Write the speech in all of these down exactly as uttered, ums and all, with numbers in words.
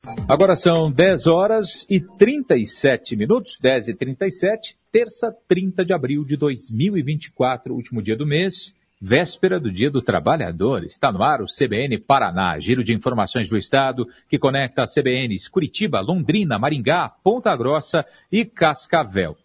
Agora são dez horas e trinta e sete minutos, dez e trinta e sete, terça, trinta de abril de dois mil e vinte e quatro, último dia do mês, véspera do Dia do Trabalhador. Está no ar o C B N Paraná, giro de informações do Estado, que conecta a C B Ns Curitiba, Londrina, Maringá, Ponta Grossa e Cascavel.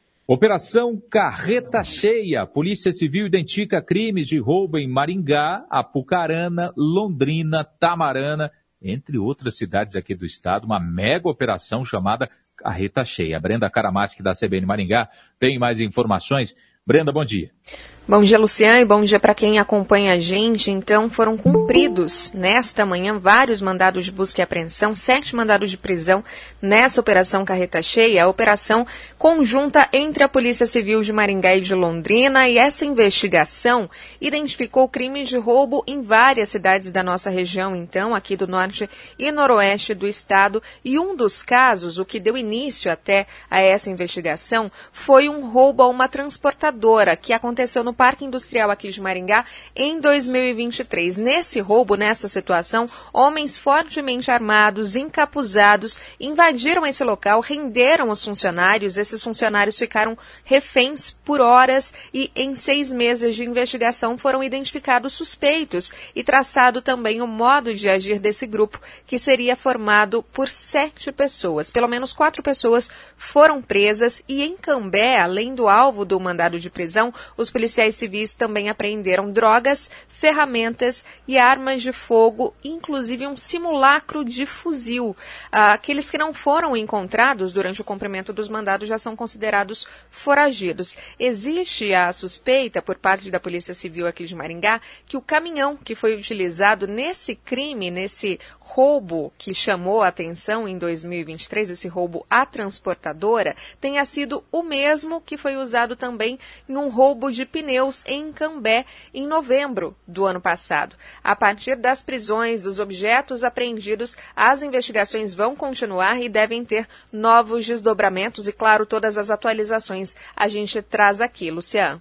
Operação Carreta Cheia. Polícia Civil identifica crimes de roubo em Maringá, Apucarana, Londrina, Tamarana, entre outras cidades aqui do estado, uma mega operação chamada Carreta Cheia. Brenda Karamaschi, da C B N Maringá, tem mais informações. Brenda, bom dia. Bom dia, Luciano, e bom dia para quem acompanha a gente. Então, foram cumpridos nesta manhã vários mandados de busca e apreensão, sete mandados de prisão nessa Operação Carreta Cheia, a operação conjunta entre a Polícia Civil de Maringá e de Londrina, e essa investigação identificou crimes de roubo em várias cidades da nossa região, então, aqui do norte e noroeste do estado, e um dos casos, o que deu início até a essa investigação, foi um roubo a uma transportadora que aconteceu no Parque Industrial aqui de Maringá em dois mil e vinte e três. Nesse roubo, nessa situação, homens fortemente armados, encapuzados, invadiram esse local, renderam os funcionários. Esses funcionários ficaram reféns por horas e em seis meses de investigação foram identificados suspeitos e traçado também o modo de agir desse grupo, que seria formado por sete pessoas. Pelo menos quatro pessoas foram presas e em Cambé, além do alvo do mandado de prisão, os policiais civis também apreenderam drogas, ferramentas e armas de fogo, inclusive um simulacro de fuzil. Aqueles que não foram encontrados durante o cumprimento dos mandados já são considerados foragidos. Existe a suspeita por parte da Polícia Civil aqui de Maringá que o caminhão que foi utilizado nesse crime, nesse roubo que chamou a atenção em dois mil e vinte e três, esse roubo à transportadora, tenha sido o mesmo que foi usado também em um roubo de pneus em Cambé em novembro do ano passado. A partir das prisões dos objetos apreendidos, as investigações vão continuar e devem ter novos desdobramentos e, claro, todas as atualizações a gente traz aqui. Luciano.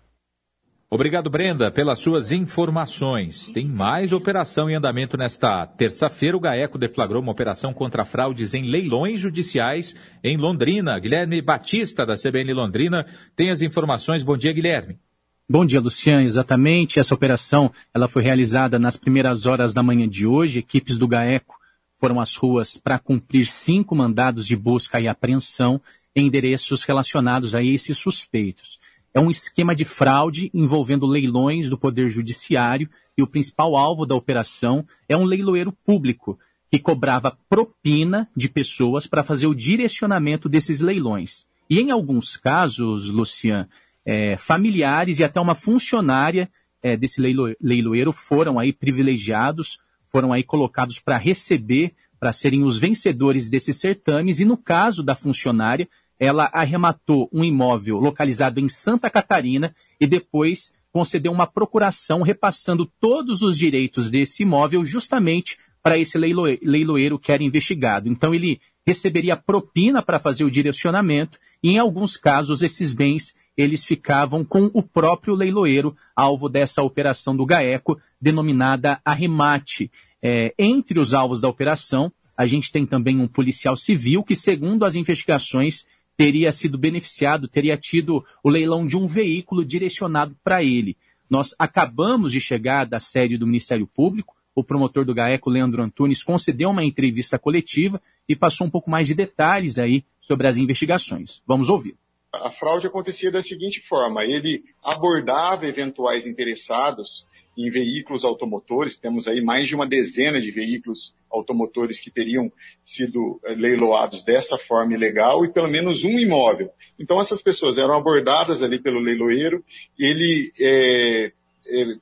Obrigado, Brenda, pelas suas informações. Tem mais operação em andamento nesta terça-feira. O GAECO deflagrou uma operação contra fraudes em leilões judiciais em Londrina. Guilherme Batista, da C B N Londrina, tem as informações. Bom dia, Guilherme. Bom dia, Luciano. Exatamente, essa operação ela foi realizada nas primeiras horas da manhã de hoje. Equipes do GAECO foram às ruas para cumprir cinco mandados de busca e apreensão em endereços relacionados a esses suspeitos. É um esquema de fraude envolvendo leilões do Poder Judiciário e o principal alvo da operação é um leiloeiro público que cobrava propina de pessoas para fazer o direcionamento desses leilões. E em alguns casos, Luciano, É, familiares e até uma funcionária é, desse leilo, leiloeiro foram aí privilegiados, foram aí colocados para receber, para serem os vencedores desses certames, e no caso da funcionária, ela arrematou um imóvel localizado em Santa Catarina e depois concedeu uma procuração repassando todos os direitos desse imóvel justamente para esse leilo, leiloeiro que era investigado. Então ele receberia propina para fazer o direcionamento e em alguns casos esses bens eles ficavam com o próprio leiloeiro, alvo dessa operação do GAECO, denominada arremate. É, entre os alvos da operação, a gente tem também um policial civil que, segundo as investigações, teria sido beneficiado, teria tido o leilão de um veículo direcionado para ele. Nós acabamos de chegar da sede do Ministério Público, o promotor do GAECO, Leandro Antunes, concedeu uma entrevista coletiva e passou um pouco mais de detalhes aí sobre as investigações. Vamos ouvir. A fraude acontecia da seguinte forma: ele abordava eventuais interessados em veículos automotores, temos aí mais de uma dezena de veículos automotores que teriam sido leiloados dessa forma ilegal e pelo menos um imóvel. Então essas pessoas eram abordadas ali pelo leiloeiro, ele, é, ele,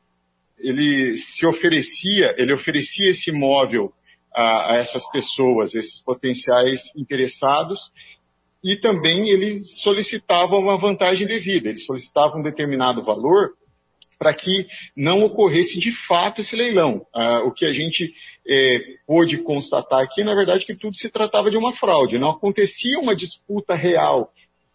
ele se oferecia, ele oferecia esse imóvel a, a essas pessoas, esses potenciais interessados, e também ele solicitava uma vantagem devida, ele solicitava um determinado valor para que não ocorresse de fato esse leilão. Ah, o que a gente é, pôde constatar aqui, na verdade, que tudo se tratava de uma fraude, não acontecia uma disputa real.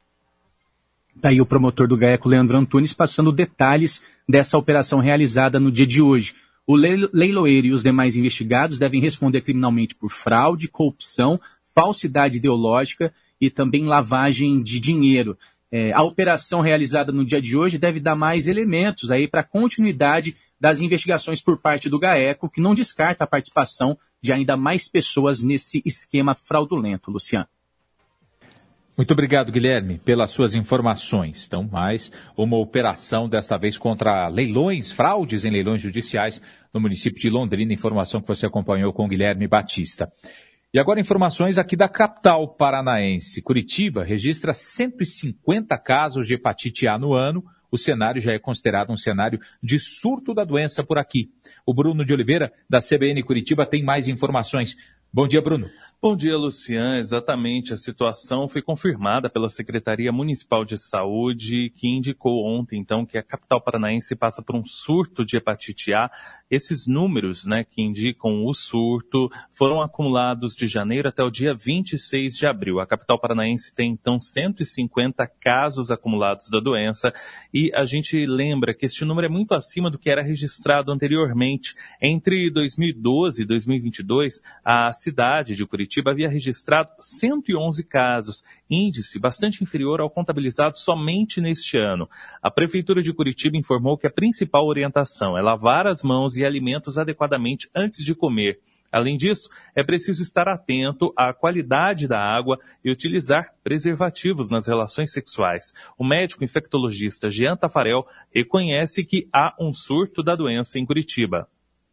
Daí o promotor do GAECO, Leandro Antunes, passando detalhes dessa operação realizada no dia de hoje. O leiloeiro e os demais investigados devem responder criminalmente por fraude, corrupção, falsidade ideológica e também lavagem de dinheiro. É, a operação realizada no dia de hoje deve dar mais elementos aí para a continuidade das investigações por parte do GAECO, que não descarta a participação de ainda mais pessoas nesse esquema fraudulento, Luciano. Muito obrigado, Guilherme, pelas suas informações. Então, mais uma operação, desta vez contra leilões, fraudes em leilões judiciais no município de Londrina, informação que você acompanhou com Guilherme Batista. E agora informações aqui da capital paranaense. Curitiba registra cento e cinquenta casos de hepatite A no ano. O cenário já é considerado um cenário de surto da doença por aqui. O Bruno de Oliveira, da C B N Curitiba, tem mais informações. Bom dia, Bruno. Bom dia, Lucian. Exatamente, a situação foi confirmada pela Secretaria Municipal de Saúde, que indicou ontem, então, que a capital paranaense passa por um surto de hepatite A. Esses números, né, que indicam o surto foram acumulados de janeiro até o dia vinte e seis de abril. A capital paranaense tem, então, cento e cinquenta casos acumulados da doença e a gente lembra que este número é muito acima do que era registrado anteriormente. Entre dois mil e doze e dois mil e vinte e dois, a cidade de Curitiba havia registrado cento e onze casos, índice bastante inferior ao contabilizado somente neste ano. A Prefeitura de Curitiba informou que a principal orientação é lavar as mãos e alimentos adequadamente antes de comer. Além disso, é preciso estar atento à qualidade da água e utilizar preservativos nas relações sexuais. O médico infectologista Jean Tafarel reconhece que há um surto da doença em Curitiba.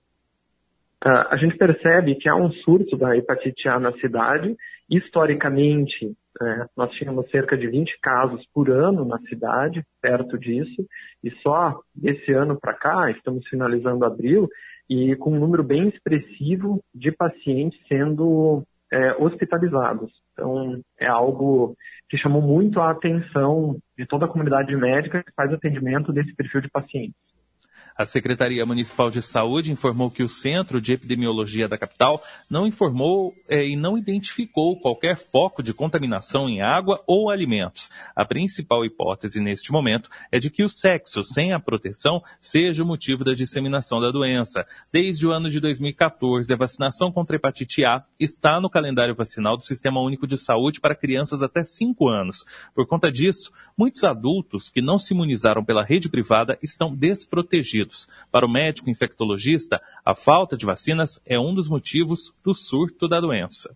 Uh, a gente percebe que há um surto da hepatite A na cidade. Historicamente, uh, nós tínhamos cerca de vinte casos por ano na cidade, perto disso, e só desse ano para cá, estamos finalizando abril, e com um número bem expressivo de pacientes sendo uh, hospitalizados. Então, é algo que chamou muito a atenção de toda a comunidade médica que faz atendimento desse perfil de pacientes. A Secretaria Municipal de Saúde informou que o Centro de Epidemiologia da capital não informou é, e não identificou qualquer foco de contaminação em água ou alimentos. A principal hipótese neste momento é de que o sexo sem a proteção seja o motivo da disseminação da doença. Desde o ano de dois mil e quatorze, a vacinação contra a hepatite A está no calendário vacinal do Sistema Único de Saúde para crianças até cinco anos. Por conta disso, muitos adultos que não se imunizaram pela rede privada estão desprotegidos. Para o médico infectologista, a falta de vacinas é um dos motivos do surto da doença.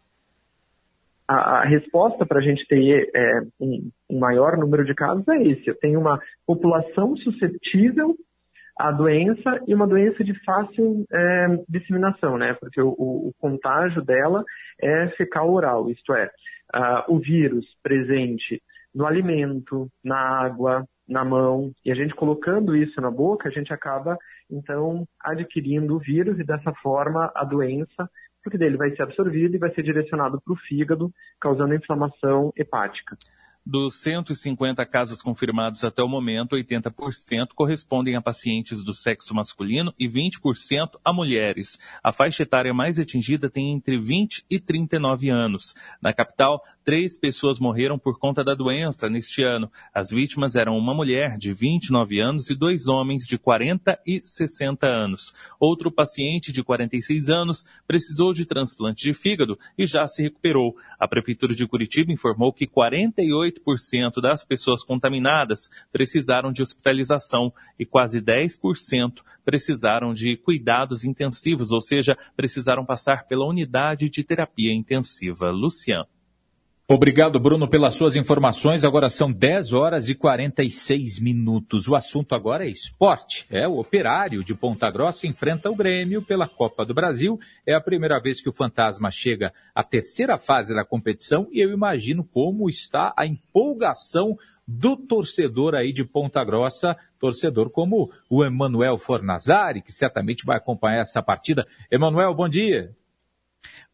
A, a resposta para a gente ter é, um, um maior número de casos é esse. Eu tenho uma população suscetível à doença e uma doença de fácil é, disseminação, né? Porque o, o, o contágio dela é fecal-oral, isto é, uh, o vírus presente no alimento, na água, na mão, e a gente colocando isso na boca, a gente acaba, então, adquirindo o vírus e dessa forma a doença, porque dele vai ser absorvido e vai ser direcionado para o fígado, causando inflamação hepática. Dos cento e cinquenta casos confirmados até o momento, oitenta por cento correspondem a pacientes do sexo masculino e vinte por cento a mulheres. A faixa etária mais atingida tem entre vinte e trinta e nove anos. Na capital, três pessoas morreram por conta da doença neste ano. As vítimas eram uma mulher de vinte e nove anos e dois homens de quarenta e sessenta anos. Outro paciente de quarenta e seis anos precisou de transplante de fígado e já se recuperou. A Prefeitura de Curitiba informou que quarenta e oito por cento das pessoas contaminadas precisaram de hospitalização e quase dez por cento precisaram de cuidados intensivos, ou seja, precisaram passar pela unidade de terapia intensiva. Luciano. Obrigado, Bruno, pelas suas informações. Agora são dez horas e quarenta e seis minutos. O assunto agora é esporte. É, o Operário de Ponta Grossa enfrenta o Grêmio pela Copa do Brasil. É a primeira vez que o Fantasma chega à terceira fase da competição e eu imagino como está a empolgação do torcedor aí de Ponta Grossa, torcedor como o Emanuel Fornazari, que certamente vai acompanhar essa partida. Emanuel, bom dia.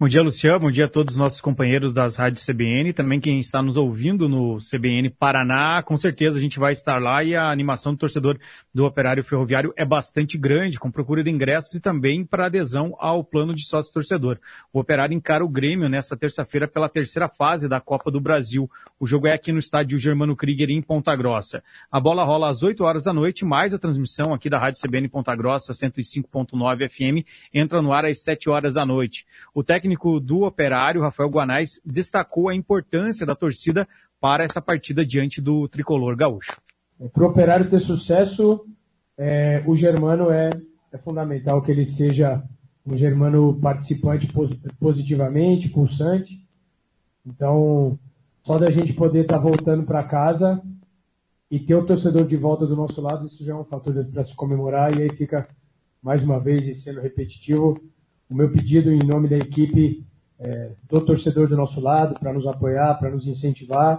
Bom dia, Luciano. Bom dia a todos os nossos companheiros das rádios C B N. Também quem está nos ouvindo no C B N Paraná. Com certeza a gente vai estar lá e a animação do torcedor do Operário Ferroviário é bastante grande, com procura de ingressos e também para adesão ao plano de sócio-torcedor. O Operário encara o Grêmio nesta terça-feira pela terceira fase da Copa do Brasil. O jogo é aqui no estádio Germano Krieger, em Ponta Grossa. A bola rola às oito horas da noite, mais a transmissão aqui da Rádio C B N Ponta Grossa, cento e cinco ponto nove F M, entra no ar às sete horas da noite. O técnico do Operário, Rafael Guanais, destacou a importância da torcida para essa partida diante do tricolor gaúcho. Para o Operário ter sucesso, é, o Germano é, é fundamental que ele seja um Germano participante positivamente, pulsante. Então, só da gente poder estar tá voltando para casa e ter o torcedor de volta do nosso lado, isso já é um fator para se comemorar, e aí fica, mais uma vez, sendo repetitivo, o meu pedido em nome da equipe, é, do torcedor do nosso lado, para nos apoiar, para nos incentivar.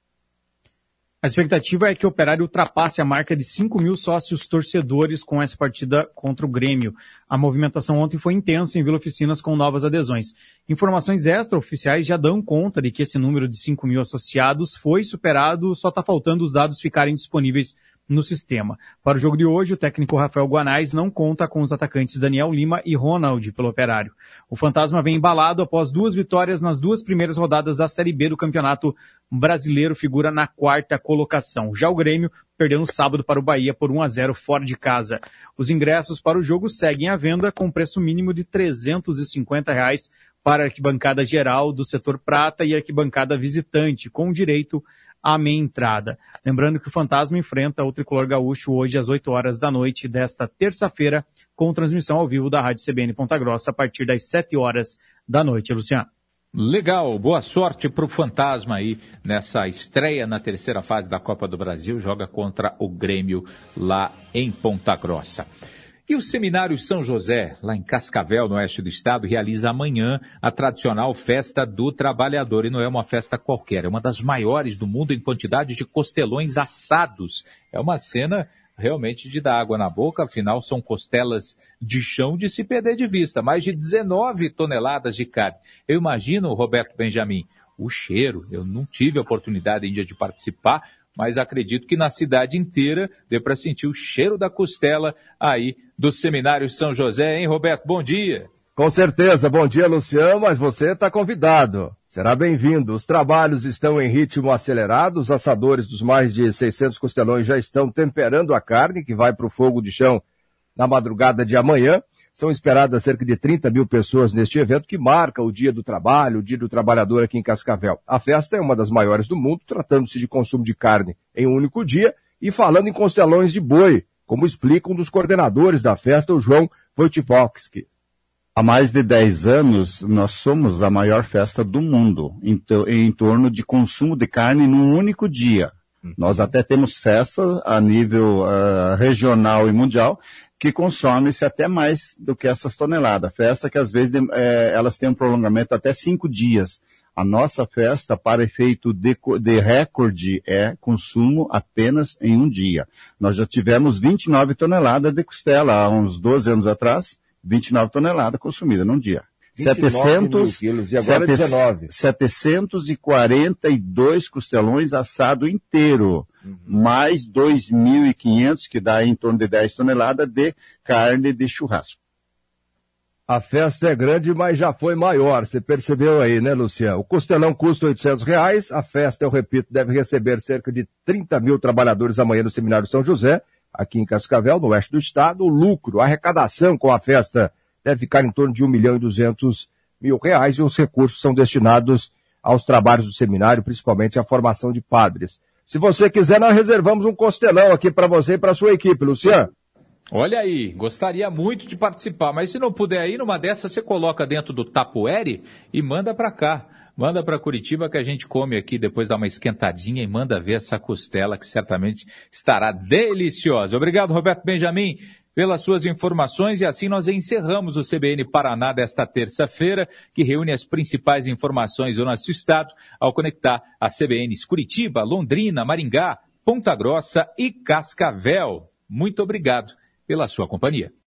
A expectativa é que o Operário ultrapasse a marca de cinco mil sócios torcedores com essa partida contra o Grêmio. A movimentação ontem foi intensa em Vila Oficinas com novas adesões. Informações extraoficiais já dão conta de que esse número de cinco mil associados foi superado, só está faltando os dados ficarem disponíveis no sistema. Para o jogo de hoje, o técnico Rafael Guanais não conta com os atacantes Daniel Lima e Ronald pelo Operário. O Fantasma vem embalado após duas vitórias nas duas primeiras rodadas da Série B do Campeonato Brasileiro, figura na quarta colocação. Já o Grêmio perdeu no sábado para o Bahia por um a zero fora de casa. Os ingressos para o jogo seguem à venda com preço mínimo de trezentos e cinquenta reais para a arquibancada geral do setor prata e arquibancada visitante, com direito à meia entrada. Lembrando que o Fantasma enfrenta o Tricolor Gaúcho hoje às oito horas da noite desta terça-feira, com transmissão ao vivo da Rádio C B N Ponta Grossa a partir das sete horas da noite. Luciano. Legal, boa sorte para o Fantasma aí nessa estreia na terceira fase da Copa do Brasil, joga contra o Grêmio lá em Ponta Grossa. E o Seminário São José, lá em Cascavel, no oeste do estado, realiza amanhã a tradicional Festa do Trabalhador. E não é uma festa qualquer, é uma das maiores do mundo em quantidade de costelões assados. É uma cena realmente de dar água na boca, afinal são costelas de chão de se perder de vista. Mais de dezenove toneladas de carne. Eu imagino, Roberto Benjamin, o cheiro. Eu não tive a oportunidade ainda de participar, mas acredito que na cidade inteira dê para sentir o cheiro da costela aí do Seminário São José, hein, Roberto? Bom dia. Com certeza. Bom dia, Luciano, mas você está convidado. Será bem-vindo. Os trabalhos estão em ritmo acelerado, os assadores dos mais de seiscentos costelões já estão temperando a carne, que vai para o fogo de chão na madrugada de amanhã. São esperadas cerca de trinta mil pessoas neste evento que marca o Dia do Trabalho, o Dia do Trabalhador aqui em Cascavel. A festa é uma das maiores do mundo, tratando-se de consumo de carne em um único dia e falando em costelões de boi, como explica um dos coordenadores da festa, o João Wojciechowski. Há mais de dez anos, nós somos a maior festa do mundo em, em torno de consumo de carne num único dia. Hum. Nós até temos festas a nível uh, regional e mundial que consome-se até mais do que essas toneladas. Festa que às vezes é, elas têm um prolongamento até cinco dias. A nossa festa, para efeito de, de recorde, é consumo apenas em um dia. Nós já tivemos vinte e nove toneladas de costela há uns doze anos atrás, vinte e nove toneladas consumidas num dia. setecentos, quilos, e agora sete, dezenove. setecentos e quarenta e dois costelões assado inteiro, uhum. mais dois mil e quinhentos, que dá em torno de dez toneladas de carne de churrasco. A festa é grande, mas já foi maior, você percebeu aí, né, Luciano? O costelão custa oitocentos reais, a festa, eu repito, deve receber cerca de trinta mil trabalhadores amanhã no Seminário São José, aqui em Cascavel, no oeste do estado. O lucro, a arrecadação com a festa deve ficar em torno de um milhão e duzentos mil reais e os recursos são destinados aos trabalhos do seminário, principalmente à formação de padres. Se você quiser, nós reservamos um costelão aqui para você e para a sua equipe, Luciano. Olha aí, gostaria muito de participar, mas se não puder ir, numa dessas você coloca dentro do tapoere e manda para cá. Manda para Curitiba que a gente come aqui, depois dá uma esquentadinha e manda ver essa costela que certamente estará deliciosa. Obrigado, Roberto Benjamin, pelas suas informações, e assim nós encerramos o C B N Paraná desta terça-feira, que reúne as principais informações do nosso estado ao conectar as C B Ns Curitiba, Londrina, Maringá, Ponta Grossa e Cascavel. Muito obrigado pela sua companhia.